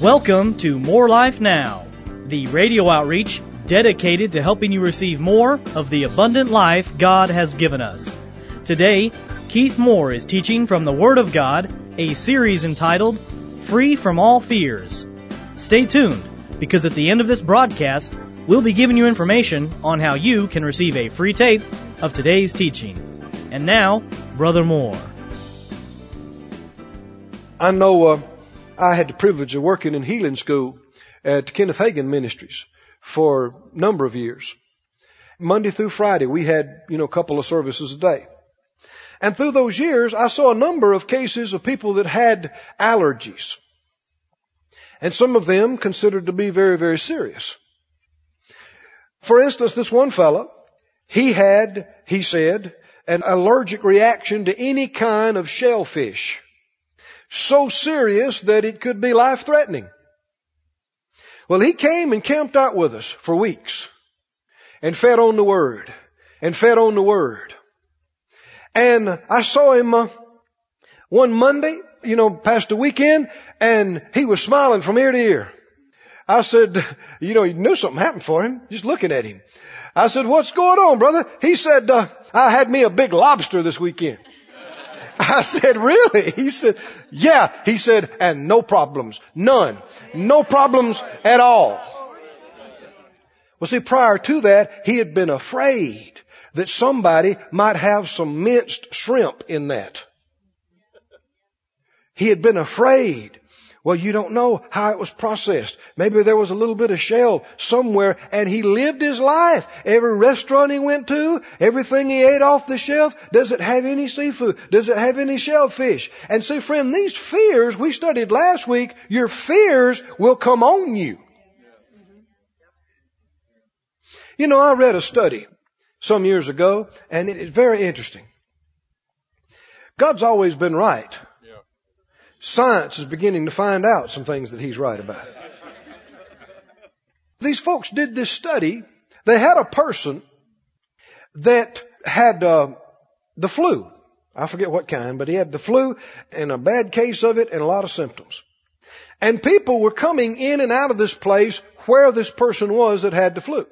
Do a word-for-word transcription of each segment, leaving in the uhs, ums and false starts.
Welcome to More Life Now, the radio outreach dedicated to helping you receive more of the abundant life God has given us. Today, Keith Moore is teaching from the Word of God, a series entitled Free from All Fears. Stay tuned, because at the end of this broadcast, we'll be giving you information on how you can receive a free tape of today's teaching. And now, Brother Moore. I know uh, I had the privilege of working in healing school at Kenneth Hagin Ministries for a number of years. Monday through Friday, we had, you know, a couple of services a day. And through those years, I saw a number of cases of people that had allergies. And some of them considered to be very, very serious. For instance, this one fellow, he had, he said, an allergic reaction to any kind of shellfish. So serious that it could be life-threatening. Well, he came and camped out with us for weeks and fed on the Word and fed on the Word. And I saw him uh, one Monday, you know, past the weekend, and he was smiling from ear to ear. I said, you know, you knew something happened for him, just looking at him. I said, what's going on, brother? He said, uh, I had me a big lobster this weekend. I said, really? He said, yeah. He said, and no problems. None. No problems at all. Well, see, prior to that, he had been afraid that somebody might have some minced shrimp in that. He had been afraid. Well, you don't know how it was processed. Maybe there was a little bit of shell somewhere, and he lived his life. Every restaurant he went to, everything he ate off the shelf, does it have any seafood? Does it have any shellfish? And see, friend, these fears we studied last week, your fears will come on you. You know, I read a study some years ago, and it is very interesting. God's always been right. Science is beginning to find out some things that he's right about. These folks did this study. They had a person that had uh, the flu. I forget what kind, but he had the flu and a bad case of it and a lot of symptoms. And people were coming in and out of this place where this person was that had the flu.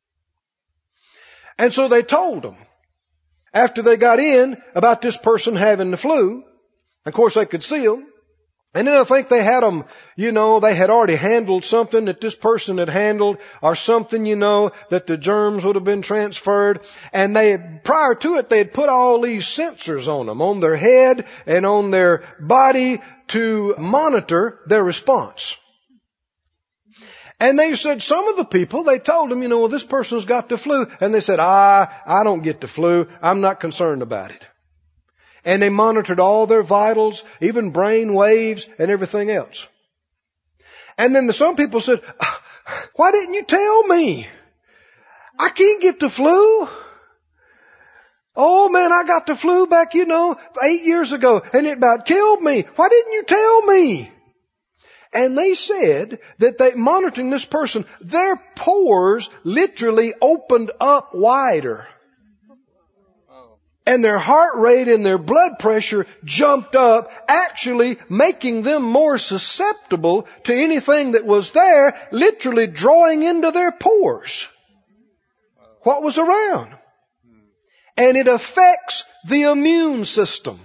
And so they told them, after they got in, about this person having the flu. Of course, they could see them. And then I think they had them, you know, they had already handled something that this person had handled, or something, you know, that the germs would have been transferred. And they, prior to it, they had put all these sensors on them, on their head and on their body to monitor their response. And they said some of the people, they told them, you know, well, this person's got the flu. And they said, ah, I don't get the flu. I'm not concerned about it. And they monitored all their vitals, even brain waves and everything else. And then the, some people said, why didn't you tell me? I can't get the flu. Oh man, I got the flu back, you know, eight years ago, and it about killed me. Why didn't you tell me? And they said that they, monitoring this person, their pores literally opened up wider. And their heart rate and their blood pressure jumped up, actually making them more susceptible to anything that was there, literally drawing into their pores what was around. And it affects the immune system.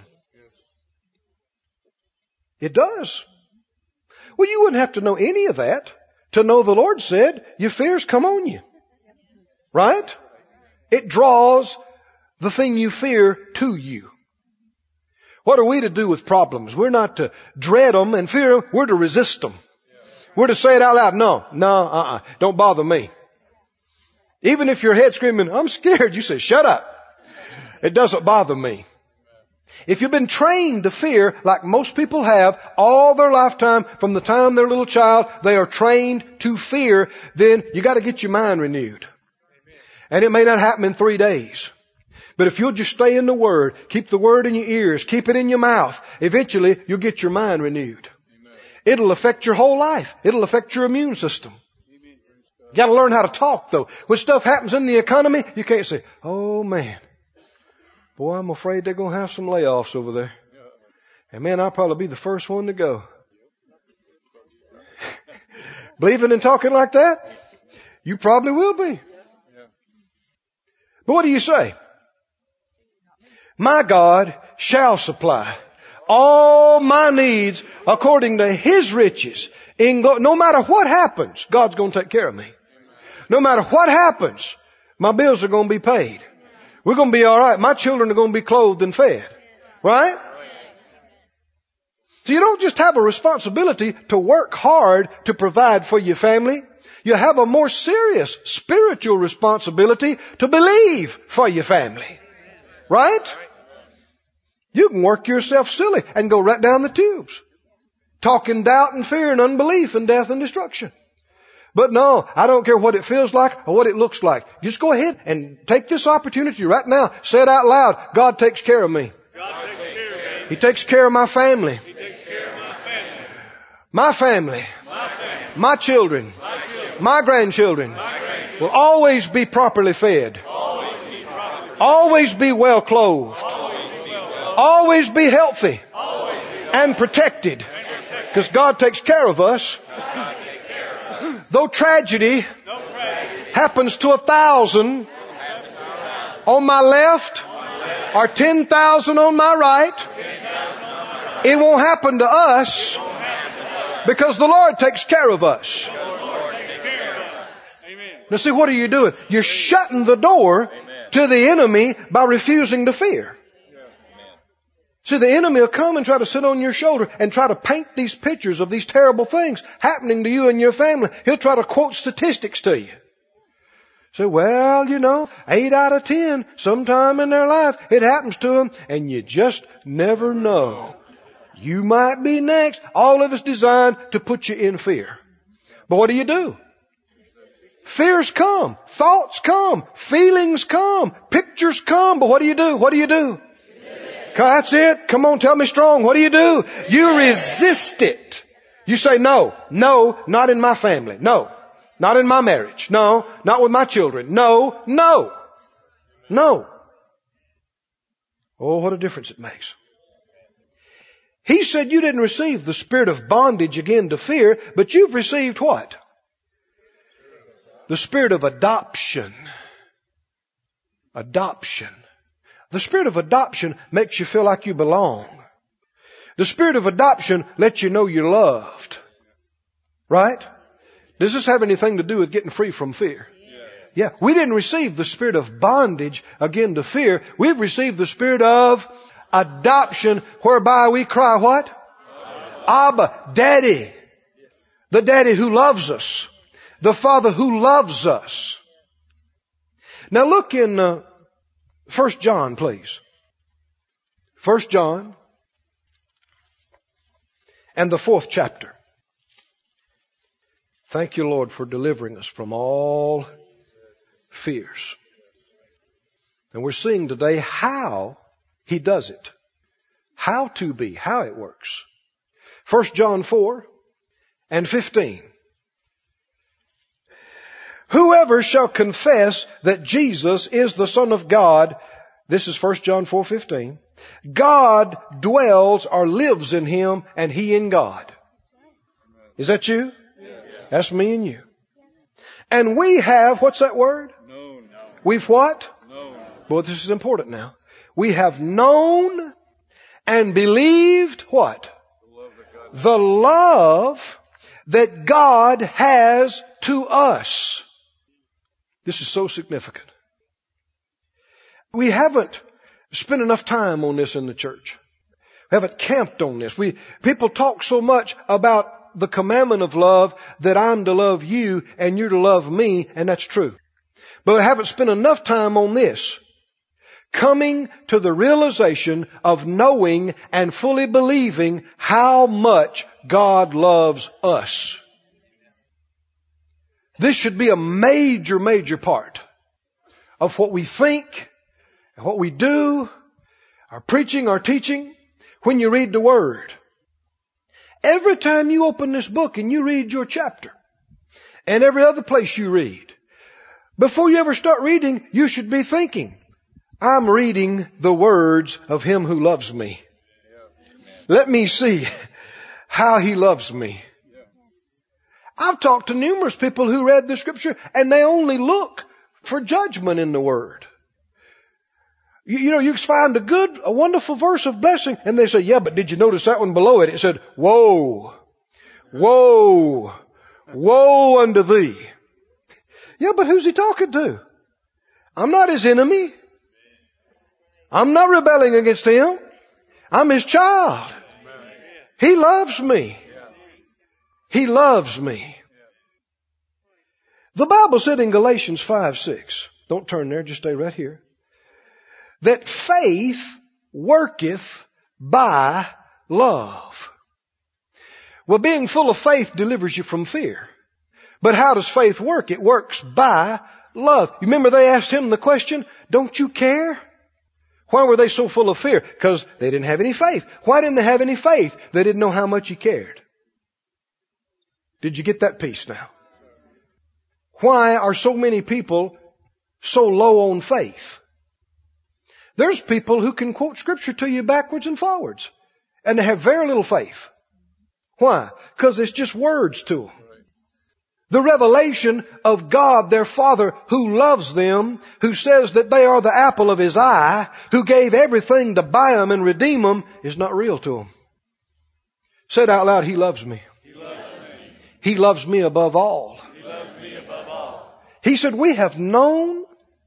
It does. Well, you wouldn't have to know any of that to know the Lord said, your fears come on you. Right? It draws the thing you fear to you. What are we to do with problems? We're not to dread them and fear them. We're to resist them. We're to say it out loud. No, no, uh-uh. Don't bother me. Even if your head's screaming, I'm scared, you say, shut up. It doesn't bother me. If you've been trained to fear, like most people have, all their lifetime, from the time they're a little child, they are trained to fear, then you got to get your mind renewed. And it may not happen in three days. But if you'll just stay in the Word, keep the Word in your ears, keep it in your mouth, eventually you'll get your mind renewed. Amen. It'll affect your whole life. It'll affect your immune system. Amen. You got to learn how to talk, though. When stuff happens in the economy, you can't say, oh man, boy, I'm afraid they're going to have some layoffs over there. And man, I'll probably be the first one to go. Believing and talking like that? You probably will be. But what do you say? My God shall supply all my needs according to His riches. In glo- no matter what happens, God's going to take care of me. No matter what happens, my bills are going to be paid. We're going to be all right. My children are going to be clothed and fed. Right? So you don't just have a responsibility to work hard to provide for your family. You have a more serious spiritual responsibility to believe for your family. Right? You can work yourself silly and go right down the tubes. Talking doubt and fear and unbelief and death and destruction. But no, I don't care what it feels like or what it looks like. Just go ahead and take this opportunity right now. Say it out loud. God takes care of me. God takes care of me. He takes care of my family. He takes care of my family. My family. My family. My children. My children. My grandchildren. My grandchildren. Will always be properly fed. Always be properly. Always be well clothed. Always be well. Always be healthy. Always be healthy. And protected. Because God takes care of us. God takes care of us. Though tragedy No tragedy. happens to a thousand on my left or ten thousand on my right, it won't happen to us because the Lord takes care of us. Now see, what are you doing? You're shutting the door to the enemy by refusing to fear. See, the enemy will come and try to sit on your shoulder and try to paint these pictures of these terrible things happening to you and your family. He'll try to quote statistics to you. Say, well, you know, eight out of ten, sometime in their life, it happens to them, and you just never know. You might be next. All of it's designed to put you in fear. But what do you do? Fears come, thoughts come, feelings come, pictures come, but what do you do? What do you do? That's it. Come on, tell me strong. What do you do? You resist it. You say, no, no, not in my family. No, not in my marriage. No, not with my children. No, no, no. Oh, what a difference it makes. He said you didn't receive the spirit of bondage again to fear, but you've received what? The spirit of adoption. Adoption. The spirit of adoption makes you feel like you belong. The spirit of adoption lets you know you're loved. Right? Does this have anything to do with getting free from fear? Yes. Yeah. We didn't receive the spirit of bondage again to fear. We've received the spirit of adoption whereby we cry what? Abba. Abba, Daddy. The Daddy who loves us. The Father who loves us. Now look in uh, First John, please. First John and the fourth chapter. Thank you, Lord, for delivering us from all fears. And we're seeing today how He does it. How to be, how it works. First John four and fifteen. Whoever shall confess that Jesus is the Son of God, this is First John four fifteen, God dwells or lives in him and he in God. Is that you? Yes. That's me and you. And we have, what's that word? Known. We've what? Known. Well, this is important now. We have known and believed what? The love that God has to us. This is so significant. We haven't spent enough time on this in the church. We haven't camped on this. We, people talk so much about the commandment of love that I'm to love you and you're to love me, and that's true. But we haven't spent enough time on this. Coming to the realization of knowing and fully believing how much God loves us. This should be a major, major part of what we think and what we do, our preaching, our teaching, when you read the Word. Every time you open this book and you read your chapter, and every other place you read, before you ever start reading, you should be thinking, I'm reading the words of Him who loves me. Let me see how He loves me. I've talked to numerous people who read the Scripture and they only look for judgment in the Word. You, you know, you find a good, a wonderful verse of blessing and they say, yeah, but did you notice that one below it? It said, woe, woe, woe unto thee. Yeah, but who's he talking to? I'm not his enemy. I'm not rebelling against him. I'm his child. He loves me. He loves me. The Bible said in Galatians five six, don't turn there, just stay right here, that faith worketh by love. Well, being full of faith delivers you from fear. But how does faith work? It works by love. You remember they asked him the question, don't you care? Why were they so full of fear? Because they didn't have any faith. Why didn't they have any faith? They didn't know how much he cared. Did you get that piece now? Why are so many people so low on faith? There's people who can quote Scripture to you backwards and forwards, and they have very little faith. Why? Because it's just words to them. The revelation of God, their Father, who loves them, who says that they are the apple of His eye, who gave everything to buy them and redeem them, is not real to them. Say it out loud, He loves me. He loves me. He loves me above all. He loves me above all. He said, we have known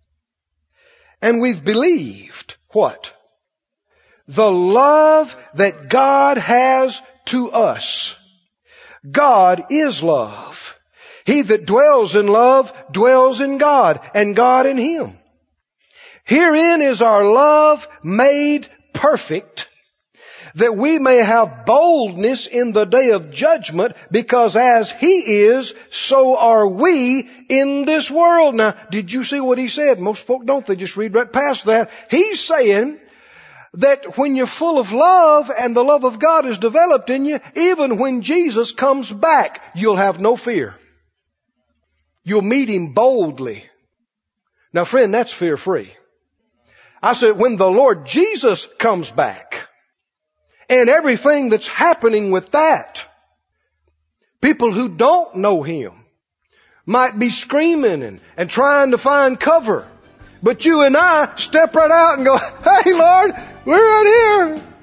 and we've believed what? The love that God has to us. God is love. He that dwells in love dwells in God, and God in him. Herein is our love made perfect, that we may have boldness in the day of judgment, because as He is, so are we in this world. Now, did you see what he said? Most folk don't. They just read right past that. He's saying that when you're full of love and the love of God is developed in you, even when Jesus comes back, you'll have no fear. You'll meet Him boldly. Now, friend, that's fear-free. I said, when the Lord Jesus comes back, and everything that's happening with that, people who don't know Him might be screaming and, and trying to find cover. But you and I step right out and go, hey, Lord, we're right here.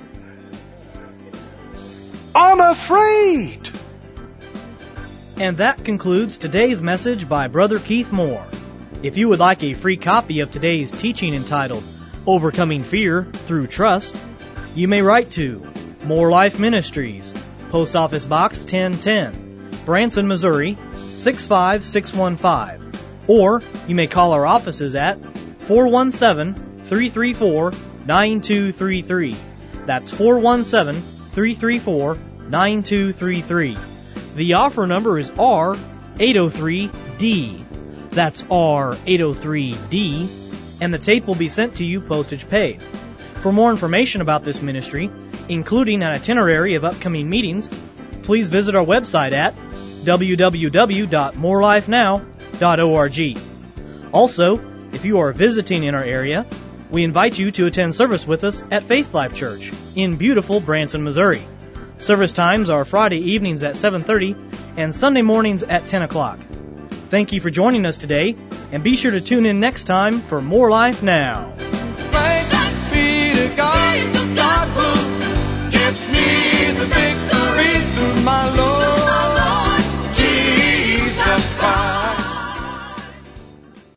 Unafraid. And that concludes today's message by Brother Keith Moore. If you would like a free copy of today's teaching entitled Overcoming Fear Through Trust, you may write to More Life Ministries, Post Office Box ten ten, Branson, Missouri six five six one five. Or you may call our offices at four one seven, three three four, nine two three three. That's four one seven, three three four, nine two three three. The offer number is R eight oh three D. That's R eight oh three D, and the tape will be sent to you postage paid. For more information about this ministry, including an itinerary of upcoming meetings, please visit our website at w w w dot more life now dot org. Also, if you are visiting in our area, we invite you to attend service with us at Faith Life Church in beautiful Branson, Missouri. Service times are Friday evenings at seven thirty and Sunday mornings at ten o'clock. Thank you for joining us today, and be sure to tune in next time for More Life Now.